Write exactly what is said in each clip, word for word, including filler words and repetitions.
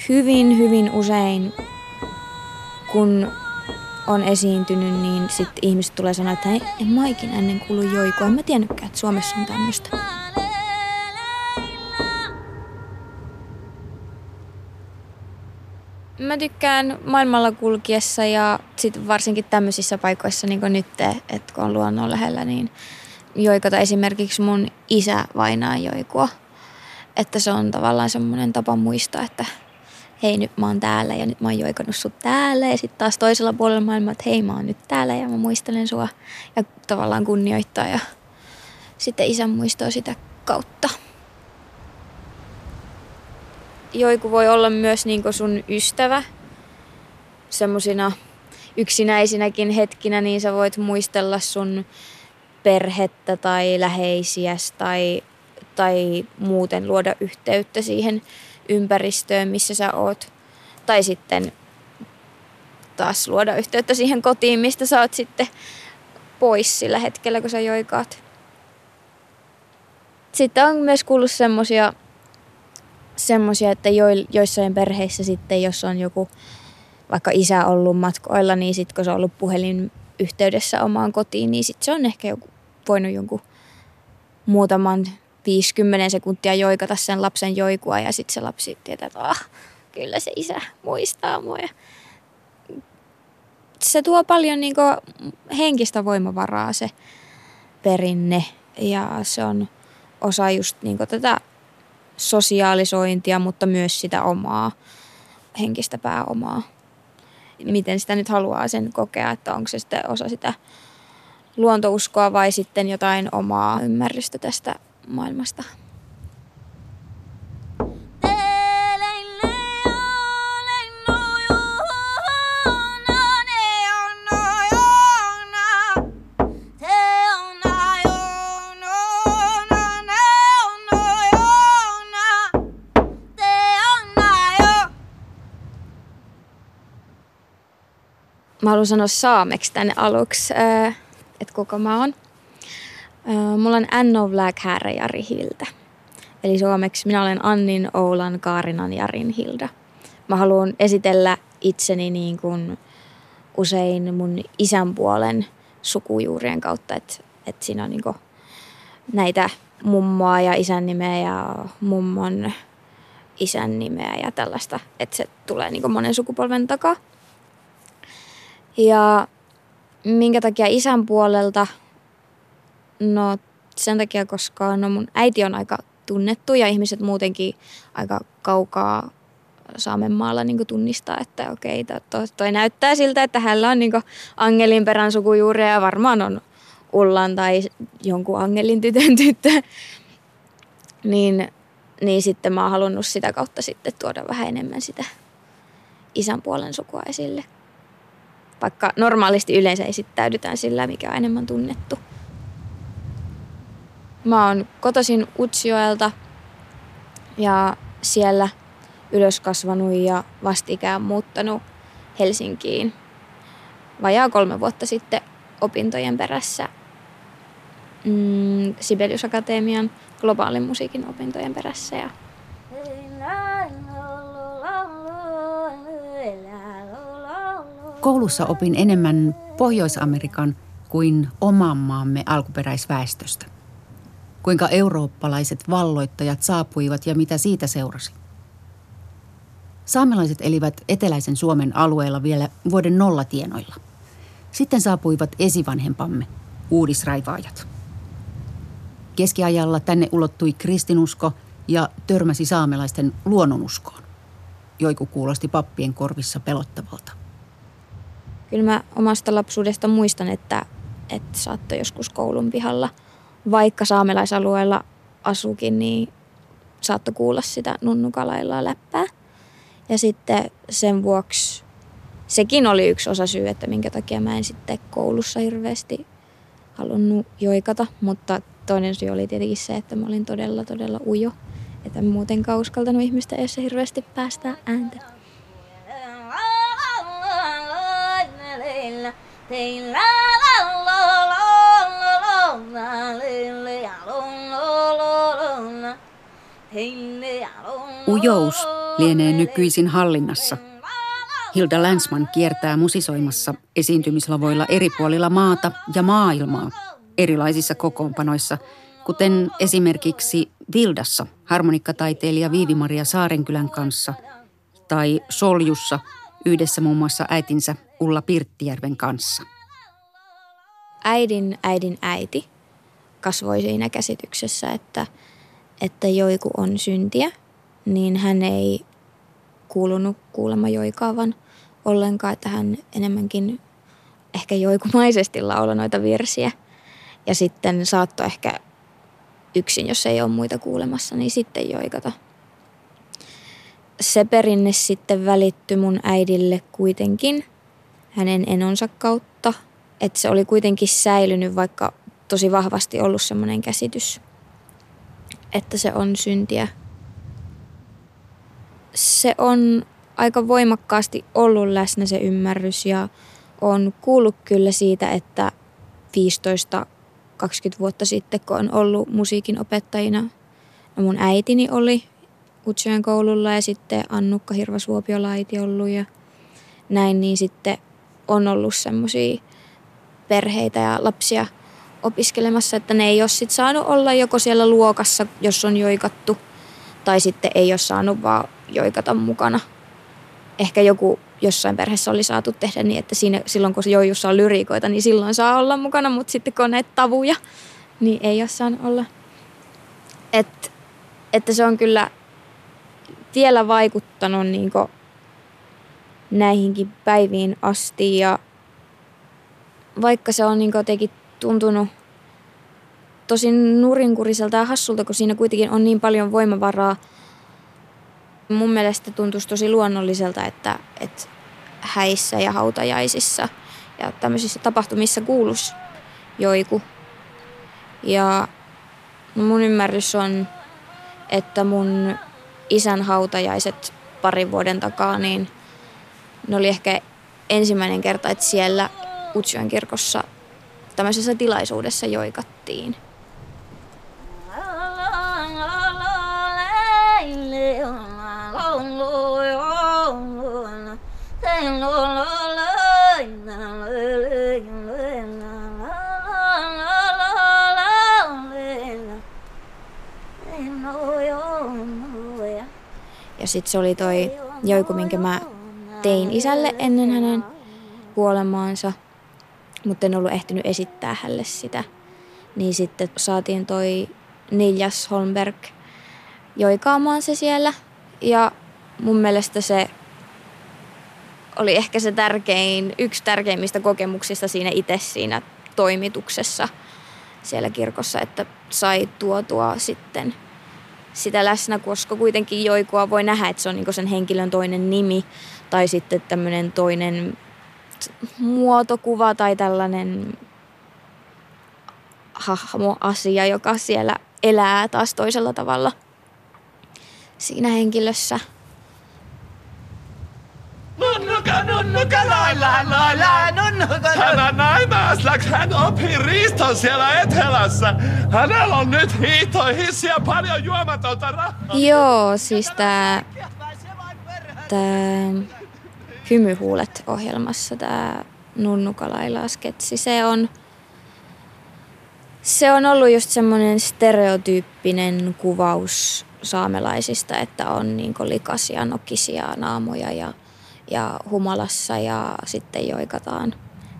hyvin, hyvin usein, kun on esiintynyt, niin sitten ihmiset tulee sanoa, että hei, en mä ikinä ennen kuullut joikua. En mä tiennytkään, että Suomessa on tämmöistä. Mä tykkään maailmalla kulkiessa ja sit varsinkin tämmöisissä paikoissa niin kuin nyt, että kun on luonnon lähellä, niin joikata esimerkiksi mun isä vainaa joikua. Että se on tavallaan semmoinen tapa muistaa, että hei, nyt mä oon täällä ja nyt mä oon joikannut sut täällä. Ja sitten taas toisella puolella maailmaa, että hei, mä oon nyt täällä ja mä muistelen sua. Ja tavallaan kunnioittaa ja sitten isän muistoa sitä kautta. Joiku voi olla myös niinku sun ystävä. Semmosina yksinäisinäkin hetkinä, niin sä voit muistella sun perhettä tai läheisiäs tai, tai muuten luoda yhteyttä siihen ympäristöön, missä sä oot. Tai sitten taas luoda yhteyttä siihen kotiin, mistä sä oot sitten pois sillä hetkellä, kun sä joikaat. Sitten on myös kuullut semmosia, semmosia että jo, joissain perheissä sitten, jos on joku vaikka isä ollut matkoilla, niin sitten kun se on ollut puhelinyhteydessä omaan kotiin, niin sitten se on ehkä joku, voinut jonkun muutaman viisikymmentä sekuntia joikata sen lapsen joikua ja sitten se lapsi tietää, että ah, kyllä se isä muistaa mua. Se tuo paljon niinku henkistä voimavaraa se perinne ja se on osa just niinku tätä sosiaalisointia, mutta myös sitä omaa henkistä pääomaa. Miten sitä nyt haluaa sen kokea, että onko se sitten osa sitä luontouskoa vai sitten jotain omaa ymmärrystä tästä maailmasta. Mä haluan sanoa saameksi tänne aluksi, että kuka mä oon. Mulla on Anno Black Hair Jari Hilda. Eli suomeksi minä olen Annin, Oulan, Kaarinan, Jarin Hilda. Mä haluan esitellä itseni niin kuin usein mun isän puolen sukujuurien kautta. Että et siinä on niin kuin näitä mummoa ja isän nimeä ja mummon isän nimeä ja tällaista. Että se tulee niin kuin monen sukupolven takaa. Ja minkä takia isän puolelta? No sen takia, koska no mun äiti on aika tunnettu ja ihmiset muutenkin aika kaukaa Saamenmaalla niin tunnistaa, että okei, toi, toi näyttää siltä, että hänellä on niin Angelin perän sukujuuria ja varmaan on Ullan tai jonkun Angelin tytön tyttö. Niin, niin sitten mä oon halunnut sitä kautta sitten tuoda vähän enemmän sitä isän puolen sukua esille. Vaikka normaalisti yleensä esittäydytään sillä, mikä on enemmän tunnettu. Mä oon kotoisin Utsjoelta ja siellä ylös kasvanut ja vastikään muuttanut Helsinkiin vajaa kolme vuotta sitten opintojen perässä mm, Sibelius Akatemian globaalin musiikin opintojen perässä. Ja koulussa opin enemmän Pohjois-Amerikan kuin oman maamme alkuperäisväestöstä. Kuinka eurooppalaiset valloittajat saapuivat ja mitä siitä seurasi. Saamelaiset elivät eteläisen Suomen alueella vielä vuoden nollatienoilla. Sitten saapuivat esivanhempamme, uudisraivaajat. Keskiajalla tänne ulottui kristinusko ja törmäsi saamelaisten luonnonuskoon. Joiku kuulosti pappien korvissa pelottavalta. Kyllä mä omasta lapsuudesta muistan, että, että saattoi joskus koulun pihalla, vaikka saamelaisalueella asukin, niin saattoi kuulla sitä nunnukalaillaan läppää. Ja sitten sen vuoksi sekin oli yksi osa syy, että minkä takia mä en sitten koulussa hirveästi halunnut joikata. Mutta toinen syy oli tietenkin se, että mä olin todella, todella ujo. Että en muutenkaan uskaltanut ihmistä, jos se hirveästi päästää ääntä. Ujous lienee nykyisin hallinnassa. Hilda Länsman kiertää musisoimassa esiintymislavoilla eri puolilla maata ja maailmaa erilaisissa kokoonpanoissa, kuten esimerkiksi Vildassa harmonikkataiteilija Viivi-Maria Saarenkylän kanssa tai Soljussa yhdessä muun muassa äitinsä Ulla Pirttijärven kanssa. Äidin äidin äiti kasvoi siinä käsityksessä, että, että joiku on syntiä, niin hän ei kuulunut kuulemma joikaavan ollenkaan, että hän enemmänkin ehkä joikumaisesti lauloi noita virsiä. Ja sitten saattoi ehkä yksin, jos ei ole muita kuulemassa, niin sitten joikata. Se perinne sitten välittyi mun äidille kuitenkin hänen enonsa kautta, että se oli kuitenkin säilynyt, vaikka tosi vahvasti ollut semmoinen käsitys, että se on syntiä. Se on aika voimakkaasti ollut läsnä se ymmärrys ja on kuullut kyllä siitä, että viisitoista kaksikymmentä vuotta sitten, kun on ollut musiikin opettajina, no mun äitini oli Utsjoen koululla ja sitten Annukka Hirvasuopiolaiti ollut ja näin, niin sitten on ollut semmoisia perheitä ja lapsia opiskelemassa, että ne ei ole sitten saanut olla joko siellä luokassa, jos on joikattu, tai sitten ei ole saanut vaan joikata mukana. Ehkä joku jossain perheessä oli saatu tehdä niin, että siinä, silloin kun se joijussa on lyriikoita, niin silloin saa olla mukana, mutta sitten kun on näitä tavuja, niin ei ole saanut olla. Et, että se on kyllä vielä vaikuttanut niin kuin näihinkin päiviin asti ja vaikka se on niin kuin jotenkin tuntunut tosi nurinkuriselta ja hassulta, kun siinä kuitenkin on niin paljon voimavaraa. Mun mielestä tuntuisi tosi luonnolliselta, että, että häissä ja hautajaisissa ja tämmöisissä tapahtumissa kuuluisi joiku. Ja mun ymmärrys on, että mun isän hautajaiset parin vuoden takaa, niin ne oli ehkä ensimmäinen kerta, että siellä Utsjoen kirkossa tämmöisessä tilaisuudessa joikattiin. Ja sitten se oli toi joiku, minkä mä tein isälle ennen hänen kuolemaansa, mutta en ollut ehtinyt esittää hänelle sitä. Niin sitten saatiin toi Niljas Holmberg joikaamaan se siellä. Ja mun mielestä se oli ehkä se tärkein, yksi tärkeimmistä kokemuksista siinä itse siinä toimituksessa siellä kirkossa, että sai tuotua sitten sitä läsnä, koska kuitenkin joikua voi nähdä, että se on niinku sen henkilön toinen nimi tai sitten tämmöinen toinen muotokuva tai tällainen hahmoasia, joka siellä elää taas toisella tavalla siinä henkilössä. Nunnuka, nunnuka, laila, laila, nunnuka. Hän näimäs läks hän opi riiston siellä etelässä. Hänellä on nyt hiihtohissi ja paljon juomatonta rahaa. Joo, siis tää, tää Hymyhuulet-ohjelmassa tää Nunnuka lailaa sketsi, se on, se on ollut just semmoinen stereotyyppinen kuvaus saamelaisista, että on niinku likaisia, nokisia naamoja ja ja humalassa ja sitten joikataan.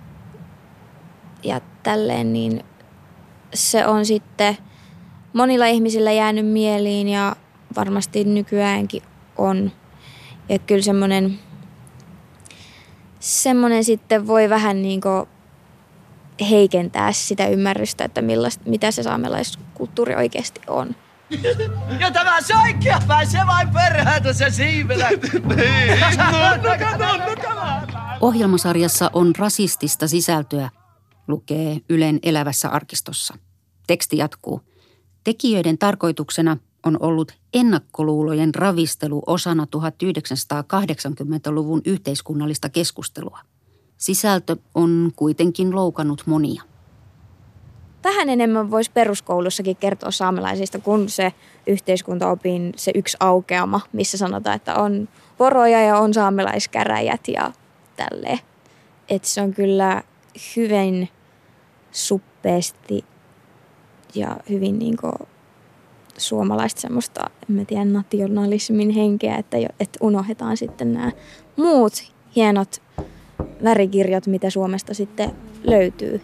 Ja tälleen niin se on sitten monilla ihmisillä jäänyt mieliin ja varmasti nykyäänkin on. Ja kyllä semmoinen, semmoinen sitten voi vähän niin kuin heikentää sitä ymmärrystä, että millaista, mitä se saamelaiskulttuuri oikeasti on. Ja tämä soikkia pääsee vain perhäätä se siivelä. Niin, nunnuka, nunnuka. Ohjelmasarjassa on rasistista sisältöä, lukee Ylen Elävässä arkistossa. Teksti jatkuu. Tekijöiden tarkoituksena on ollut ennakkoluulojen ravistelu osana tuhatyhdeksänsataakahdeksankymmentäluvun yhteiskunnallista keskustelua. Sisältö on kuitenkin loukannut monia. vähän enemmän voisi peruskoulussakin kertoa saamelaisista kuin se yhteiskuntaopin se yksi aukeama, missä sanotaan, että on poroja ja on saamelaiskäräjät ja tälleen. Että se on kyllä hyvin suppeasti ja hyvin niinku suomalaista semmoista, en mä tiedä, nationalismin henkeä, että, jo, että unohdetaan sitten nämä muut hienot värikirjat, mitä Suomesta sitten löytyy.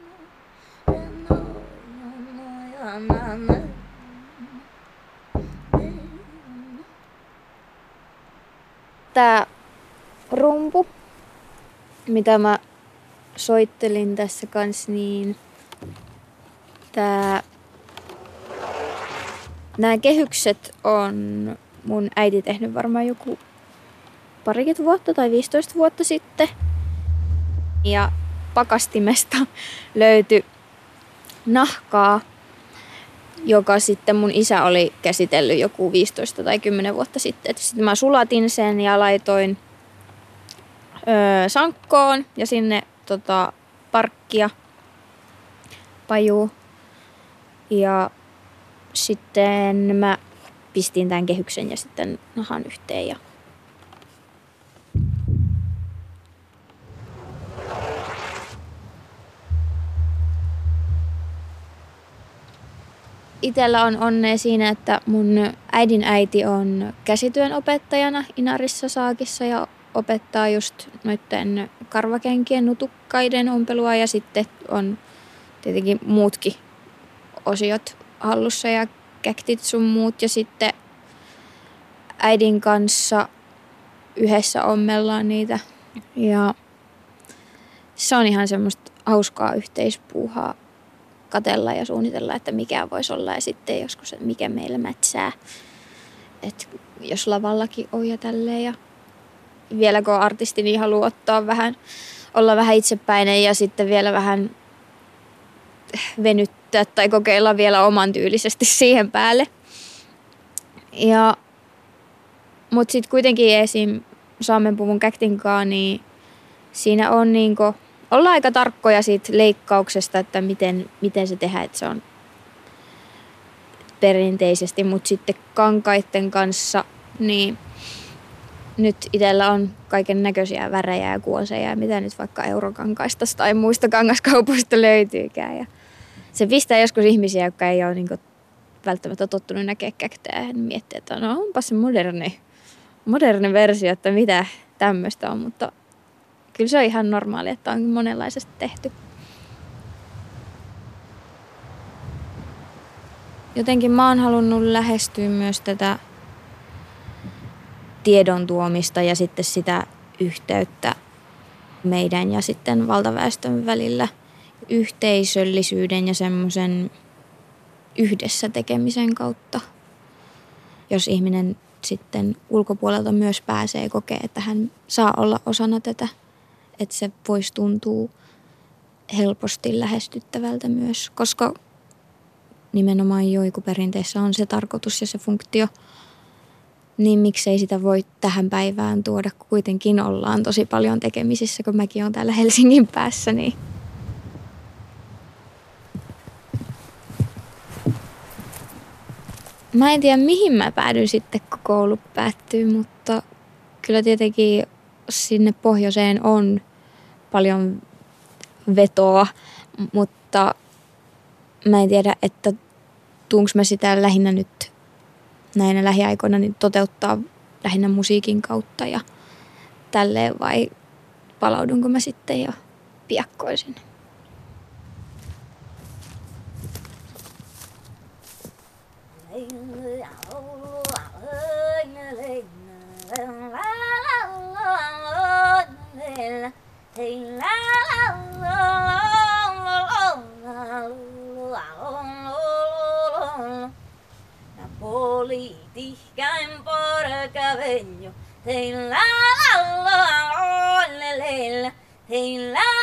Tää rumpu, mitä mä soittelin tässä kanssa, niin tää, nämä kehykset on mun äiti tehnyt varmaan joku parikymmentä vuotta tai viisitoista vuotta sitten. Ja pakastimesta löytyi nahkaa, joka sitten mun isä oli käsitellyt joku viisitoista tai kymmenen vuotta sitten. Sitten mä sulatin sen ja laitoin öö, sankkoon ja sinne tota, parkkia, pajuu. Ja sitten mä pistin tämän kehyksen ja sitten nahan yhteen. Ja itellä on onnea siinä, että mun äidin äiti on käsityön opettajana Inarissa Saakissa ja opettaa just noiden karvakenkien nutukkaiden ompelua ja sitten on tietenkin muutkin osiot hallussa ja käktit sun muut ja sitten äidin kanssa yhdessä ommellaan niitä ja se on ihan semmoista hauskaa yhteispuuhaa katella ja suunnitella, että mikä voisi olla ja sitten joskus, että mikä meillä mätsää. Että jos lavallakin on ja tälleen ja vielä kun on artisti, niin haluaa ottaa vähän, olla vähän itsepäinen ja sitten vielä vähän venyttää tai kokeilla vielä oman tyylisesti siihen päälle. Ja, mutta sitten kuitenkin esim. Saamenpuvun käktinkaan, niin siinä on niinku, ollaan aika tarkkoja siitä leikkauksesta, että miten, miten se tehdään, että se on perinteisesti, mutta sitten kankaiden kanssa, niin nyt itsellä on kaiken näköisiä värejä ja kuoseja ja mitä nyt vaikka eurokankaista tai muista kangaskaupoista löytyykään. Ja se pistää joskus ihmisiä, jotka ei ole niinku välttämättä tottunut näkemään käktää ja miettiä, että no onpa se moderni, moderni versio, että mitä tämmöistä on, mutta kyllä se on ihan normaali, että on monenlaisesti tehty. Jotenkin mä oon halunnut lähestyä myös tätä tiedon tuomista ja sitten sitä yhteyttä meidän ja sitten valtaväestön välillä yhteisöllisyyden ja semmoisen yhdessä tekemisen kautta. Jos ihminen sitten ulkopuolelta myös pääsee kokee, että hän saa olla osana tätä, että se voisi tuntua helposti lähestyttävältä myös, koska nimenomaan joikuperinteessä on se tarkoitus ja se funktio, niin miksei sitä voi tähän päivään tuoda, kun kuitenkin ollaan tosi paljon tekemisissä, kun mäkin olen täällä Helsingin päässä. Niin. Mä en tiedä, mihin mä päädyin sitten, kun koulu päättyy, mutta kyllä tietenkin sinne pohjoiseen on paljon vetoa, mutta mä en tiedä, että tuunko mä sitä lähinnä nyt näinä lähiaikoina niin toteuttaa lähinnä musiikin kautta ja tälleen vai palaudunko mä sitten jo piakkoisin. Politiikkain porcaveño, hei la la la la la la, hei la